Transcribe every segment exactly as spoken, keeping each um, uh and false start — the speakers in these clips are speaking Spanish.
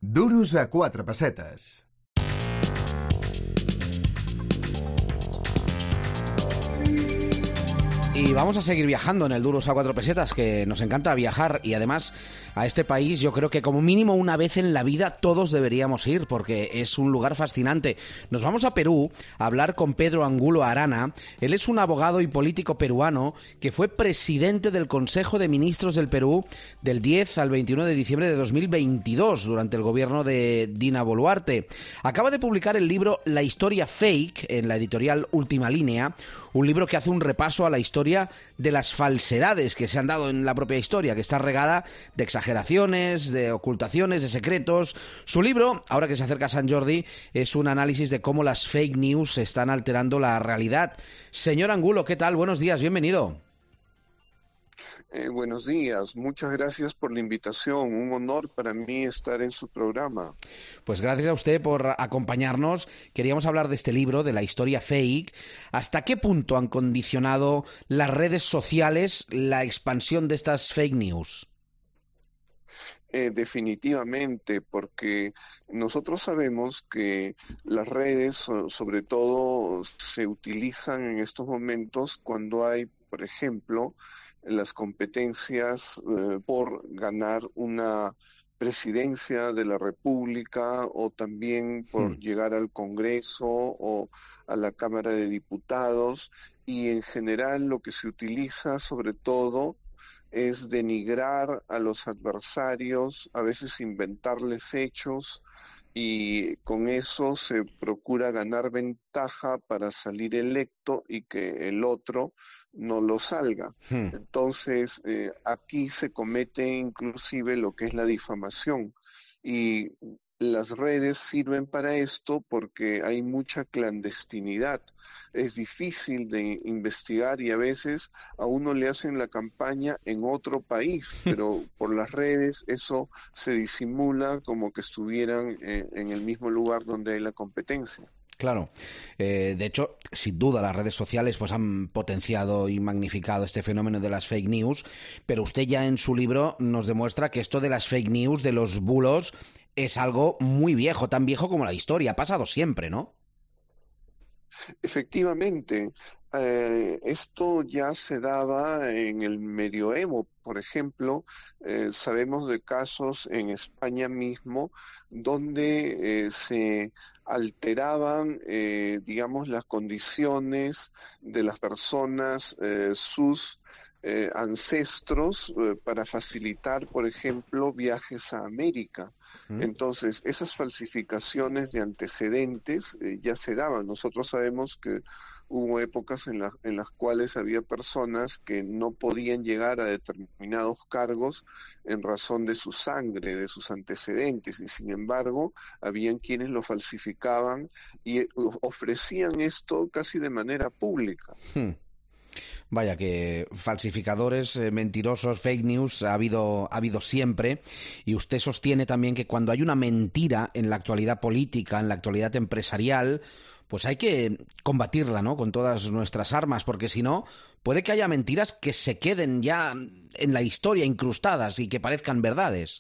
Duros a quatre pessetes. Y vamos a seguir viajando en el Duros a cuatro pesetas, que nos encanta viajar, y además a este país yo creo que como mínimo una vez en la vida todos deberíamos ir, porque es un lugar fascinante. Nos vamos a Perú a hablar con Pedro Angulo Arana. Él es un abogado y político peruano que fue presidente del Consejo de Ministros del Perú del diez al veintiuno de diciembre de dos mil veintidós, durante el gobierno de Dina Boluarte. Acaba de publicar el libro La historia fake en la editorial Última Línea, un libro que hace un repaso a la historia de las falsedades que se han dado en la propia historia, que está regada de exageraciones, de ocultaciones, de secretos. Su libro, ahora que se acerca a San Jordi, es un análisis de cómo las fake news están alterando la realidad. Señor Angulo, ¿qué tal? Buenos días, bienvenido. Eh, buenos días, muchas gracias por la invitación, un honor para mí estar en su programa. Pues gracias a usted por acompañarnos. Queríamos hablar de este libro, de la historia fake. ¿Hasta qué punto han condicionado las redes sociales la expansión de estas fake news? Eh, definitivamente, porque nosotros sabemos que las redes, so- sobre todo, se utilizan en estos momentos cuando hay, por ejemplo, las competencias eh, por ganar una presidencia de la República o también Hmm. por llegar al Congreso o a la Cámara de Diputados, y en general lo que se utiliza sobre todo es denigrar a los adversarios, a veces inventarles hechos, y con eso se procura ganar ventaja para salir electo y que el otro no lo salga. Hmm. Entonces, eh, aquí se comete inclusive lo que es la difamación, y las redes sirven para esto porque hay mucha clandestinidad. Es difícil de investigar y a veces a uno le hacen la campaña en otro país, pero por las redes eso se disimula como que estuvieran eh, en el mismo lugar donde hay la competencia. Claro. Eh, de hecho, sin duda las redes sociales pues han potenciado y magnificado este fenómeno de las fake news, pero usted ya en su libro nos demuestra que esto de las fake news, de los bulos, es algo muy viejo, tan viejo como la historia, ha pasado siempre, ¿no? Efectivamente, eh, esto ya se daba en el medioevo, por ejemplo. Eh, sabemos de casos en España mismo donde eh, se alteraban, eh, digamos, las condiciones de las personas, eh, sus eh, ancestros, eh, para facilitar, por ejemplo, viajes a América. ¿Mm? Entonces, esas falsificaciones de antecedentes eh, ya se daban. Nosotros sabemos que hubo épocas en, la- en las cuales había personas que no podían llegar a determinados cargos en razón de su sangre, de sus antecedentes, y sin embargo, habían quienes lo falsificaban y eh, o- ofrecían esto casi de manera pública. Hmm. Vaya que falsificadores, eh, mentirosos, fake news ha habido, ha habido siempre, y usted sostiene también que cuando hay una mentira en la actualidad política, en la actualidad empresarial, pues hay que combatirla, ¿no? Con todas nuestras armas, porque si no, puede que haya mentiras que se queden ya en la historia incrustadas y que parezcan verdades.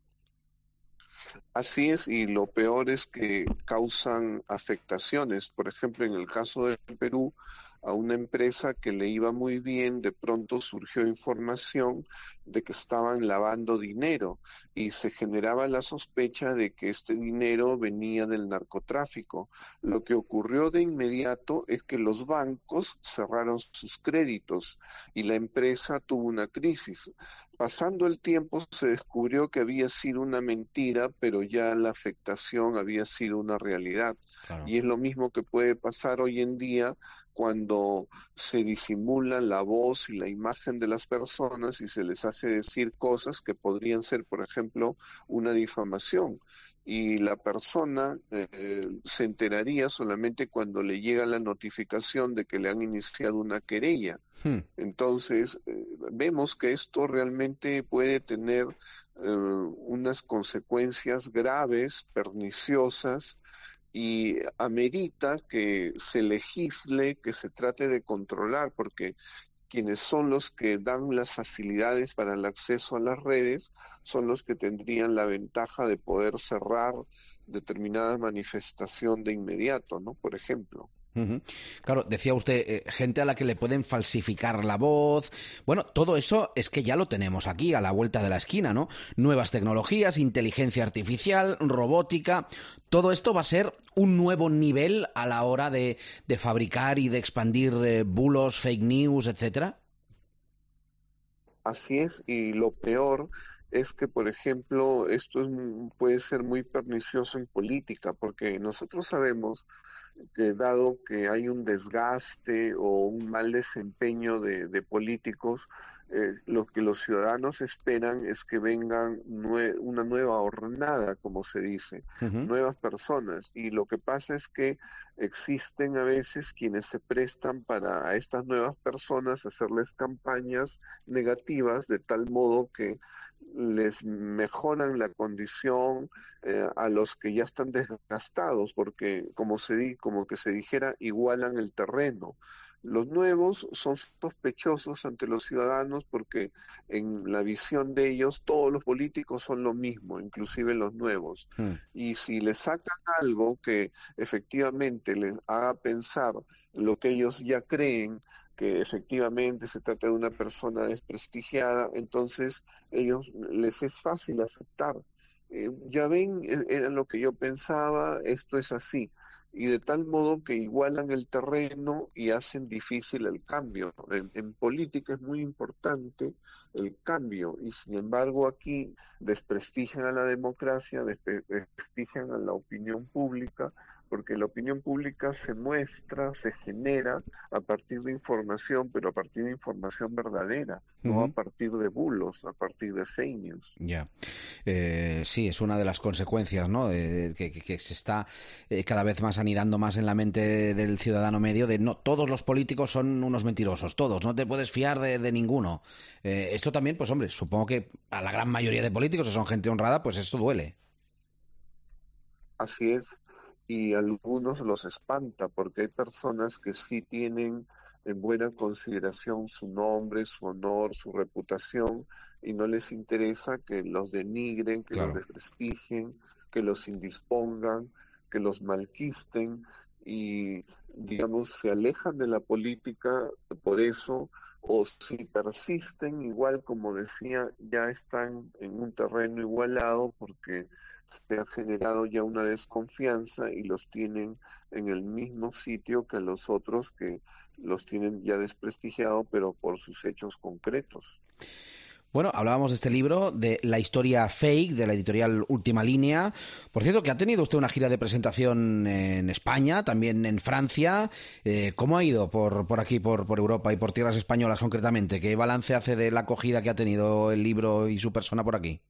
Así es, y lo peor es que causan afectaciones. Por ejemplo, en el caso del Perú, a una empresa que le iba muy bien, de pronto surgió información de que estaban lavando dinero y se generaba la sospecha de que este dinero venía del narcotráfico. Lo que ocurrió de inmediato es que los bancos cerraron sus créditos y la empresa tuvo una crisis. Pasando el tiempo se descubrió que había sido una mentira, pero ya la afectación había sido una realidad. Claro. Y es lo mismo que puede pasar hoy en día cuando se disimula la voz y la imagen de las personas y se les hace decir cosas que podrían ser, por ejemplo, una difamación. Y la persona eh, se enteraría solamente cuando le llega la notificación de que le han iniciado una querella. Hmm. Entonces, eh, vemos que esto realmente puede tener eh, unas consecuencias graves, perniciosas, y amerita que se legisle, que se trate de controlar, porque quienes son los que dan las facilidades para el acceso a las redes son los que tendrían la ventaja de poder cerrar determinada manifestación de inmediato, ¿no? Por ejemplo. Uh-huh. Claro, decía usted, eh, gente a la que le pueden falsificar la voz. Bueno, todo eso es que ya lo tenemos aquí, a la vuelta de la esquina, ¿no? Nuevas tecnologías, inteligencia artificial, robótica. Todo esto va a ser un nuevo nivel a la hora de, de fabricar y de expandir eh, bulos, fake news, etcétera. Así es, y lo peor es que, por ejemplo, esto es, puede ser muy pernicioso en política, porque nosotros sabemos que dado que hay un desgaste o un mal desempeño de, de políticos, eh, lo que los ciudadanos esperan es que vengan nue- una nueva hornada, como se dice, Uh-huh. nuevas personas. Y lo que pasa es que existen a veces quienes se prestan para a estas nuevas personas hacerles campañas negativas de tal modo que les mejoran la condición eh, a los que ya están desgastados, porque como se di, como que se dijera, igualan el terreno. Los nuevos son sospechosos ante los ciudadanos porque en la visión de ellos todos los políticos son lo mismo, inclusive los nuevos. Mm. Y si les sacan algo que efectivamente les haga pensar lo que ellos ya creen, que efectivamente se trata de una persona desprestigiada, entonces ellos les es fácil aceptar. Eh, ya ven, e- era lo que yo pensaba, esto es así. Y de tal modo que igualan el terreno y hacen difícil el cambio. En, en política es muy importante el cambio y sin embargo aquí desprestigian a la democracia, despe- desprestigian a la opinión pública, porque la opinión pública se muestra, se genera a partir de información, pero a partir de información verdadera, no a Uh-huh. partir de bulos, a partir de fake news. Ya. Eh, sí, es una de las consecuencias, ¿no? De, de- que, que- que se está eh, cada vez más anidando más en la mente del ciudadano medio de no, todos los políticos son unos mentirosos, todos, no te puedes fiar de, de ninguno. Eh, esto también, pues hombre, supongo que a la gran mayoría de políticos, si son gente honrada, pues esto duele. Así es, y a algunos los espanta porque hay personas que sí tienen en buena consideración su nombre, su honor, su reputación, y no les interesa que los denigren, que los Claro. desprestigien, que los indispongan, que los malquisten, y digamos se alejan de la política por eso, o si persisten, igual como decía, ya están en un terreno igualado porque se ha generado ya una desconfianza y los tienen en el mismo sitio que los otros que los tienen ya desprestigiado, pero por sus hechos concretos. Bueno, hablábamos de este libro, de La historia fake, de la editorial Última Línea. Por cierto, que ha tenido usted una gira de presentación en España, también en Francia. Eh, ¿Cómo ha ido por, por aquí, por, por Europa y por tierras españolas concretamente? ¿Qué balance hace de la acogida que ha tenido el libro y su persona por aquí?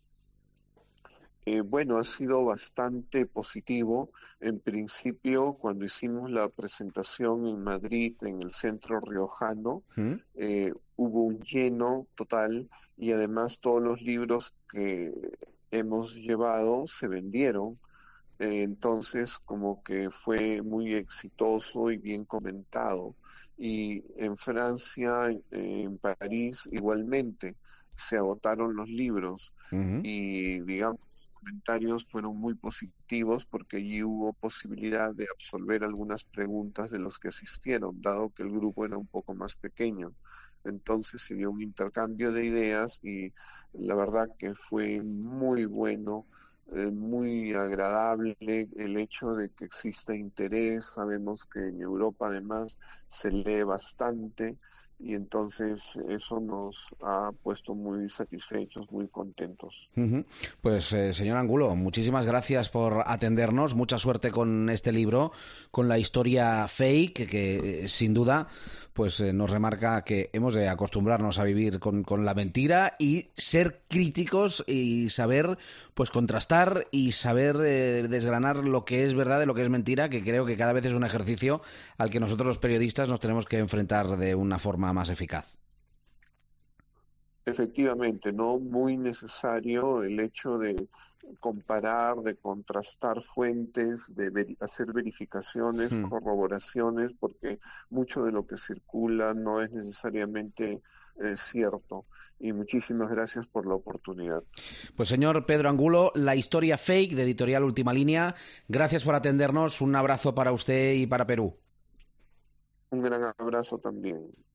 Eh, bueno, ha sido bastante positivo. En principio, cuando hicimos la presentación en Madrid, en el centro riojano, ¿Mm? eh, hubo un lleno total y además todos los libros que hemos llevado se vendieron. Eh, entonces, como que fue muy exitoso y bien comentado. Y en Francia, en, en París, igualmente, se agotaron los libros Uh-huh. y, digamos, los comentarios fueron muy positivos porque allí hubo posibilidad de absolver algunas preguntas de los que asistieron, dado que el grupo era un poco más pequeño. Entonces se dio un intercambio de ideas y la verdad que fue muy bueno, eh, muy agradable el hecho de que exista interés. Sabemos que en Europa además se lee bastante y entonces eso nos ha puesto muy satisfechos, muy contentos. Uh-huh. Pues, eh, señor Angulo, muchísimas gracias por atendernos. Mucha suerte con este libro, con la historia fake, que, que eh, sin duda pues eh, nos remarca que hemos de acostumbrarnos a vivir con, con la mentira y ser críticos y saber pues contrastar y saber eh, desgranar lo que es verdad de lo que es mentira, que creo que cada vez es un ejercicio al que nosotros los periodistas nos tenemos que enfrentar de una forma más eficaz. efectivamente, ¿no? Muy necesario el hecho de comparar, de contrastar fuentes, de veri- hacer verificaciones, Hmm. corroboraciones, porque mucho de lo que circula no es necesariamente eh, cierto. Y muchísimas gracias por la oportunidad. Pues señor Pedro Angulo, La historia fake de Editorial Última Línea, gracias por atendernos, un abrazo para usted y para Perú. Un gran abrazo también.